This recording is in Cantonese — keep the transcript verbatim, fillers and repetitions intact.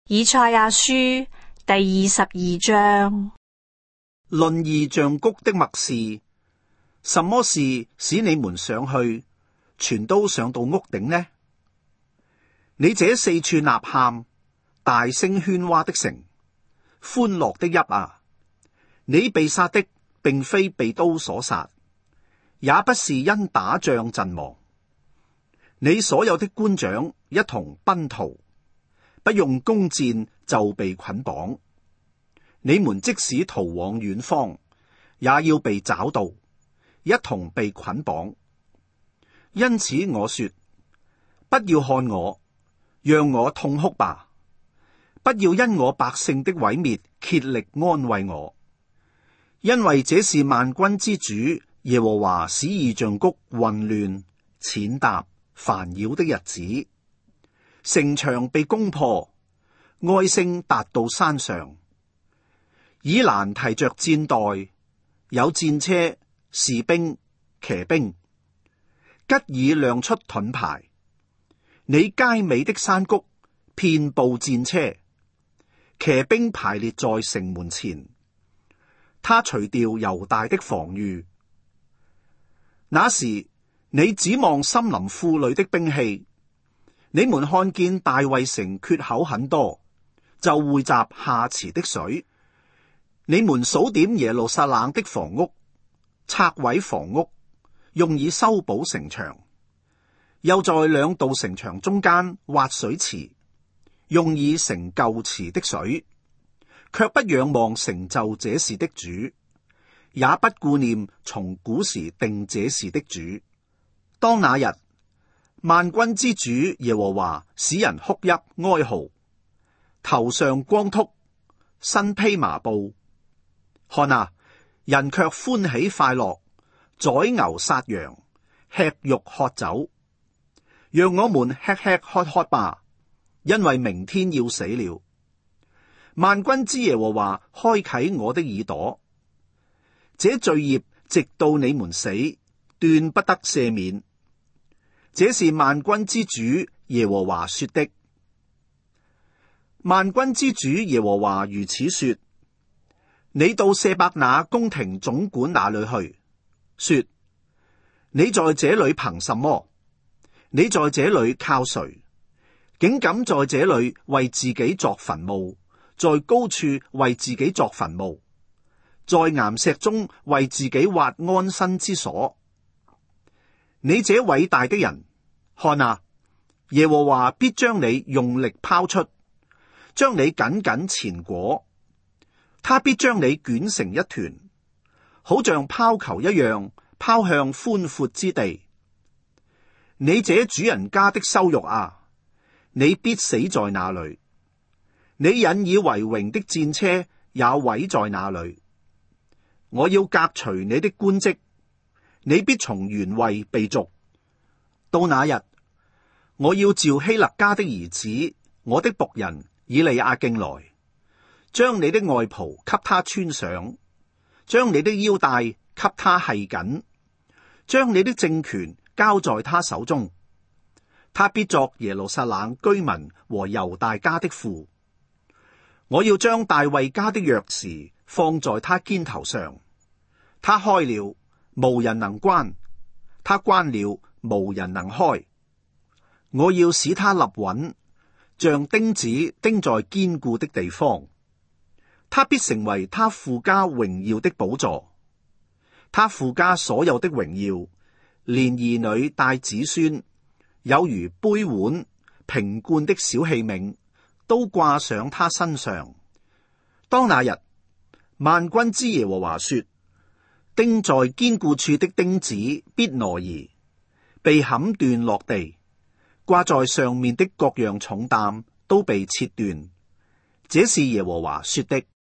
以賽亞書第二十二章。 論異象谷的默示，什麼事使你們上去，全都上到屋頂呢？你這四處吶喊、大聲喧嘩的城，歡樂的邑啊！你被殺的並非被刀所殺，也不是因打仗陣亡。你所有的官長一同奔逃，不用弓箭就被捆綁。你們即使逃往遠方，也要被找到，一同被捆綁。因此我說，不要看我，讓我痛哭吧，不要因我百姓的毀滅竭力安慰我，因為這是萬軍之主耶和華使異象谷混亂、踐踏、煩擾的日子。城牆被攻破，哀聲達到山上。以蘭提着箭袋，有戰車、士兵、騎兵。吉爾亮出盾牌，你佳美的山谷遍布戰車，騎兵排列在城門前。他除掉猶大的防禦。那時你指望森林庫裏的兵器，你們看見大衛城缺口很多，就匯集下池的水。你們數點耶路撒冷的房屋，拆毀房屋，用以修補城牆，又在兩道城牆中間挖水池，用以盛舊池的水，卻不仰望成就這事的主，也不顧念從古時定這事的主。當那日，萬軍之主耶和華使人哭泣哀嚎，頭上光禿，身披麻布。看啊，人卻歡喜快樂，宰牛殺羊，吃肉喝酒。讓我們吃吃喝喝吧，因為明天要死了。萬軍之耶和華開啟我的耳朵，這罪孽直到你們死，斷不得赦免。這是萬軍之主耶和華說的。萬軍之主耶和華如此說：你到舍伯那宮廷總管那裏去，說：你在這裏憑什麼？你在這裏靠誰？竟敢在這裏為自己作墳墓，在高處為自己作墳墓，在岩石中為自己挖安身之所。你這偉大的人，看啊，耶和華必將你用力拋出，將你緊緊纏裹。他必將你捲成一團，好像拋球一樣，拋向寬闊之地。你這主人家的羞辱啊，你必死在那裏。你引以為榮的戰車也毀在那裏。我要革除你的官職，你必從原位被逐。到那日，我要召希勒家的兒子，我的僕人以利亞敬來，將你的外袍給他穿上，將你的腰帶給他繫緊，將你的政權交在他手中。他必作耶路撒冷居民和猶大家的父。我要將大衛家的鑰匙放在他肩頭上，他開了，無人能關；他關了，無人能開。我要使他立穩，像釘子釘在堅固的地方。他必成為他父家榮耀的寶座，他父家所有的榮耀，連兒女帶子孫，有如杯碗瓶罐的小器皿，都掛上他身上。當那日，萬軍之耶和華說：釘在堅固處的釘子必挪移，被砍斷落地，掛在上面的各樣重擔都被切斷。這是耶和華說的。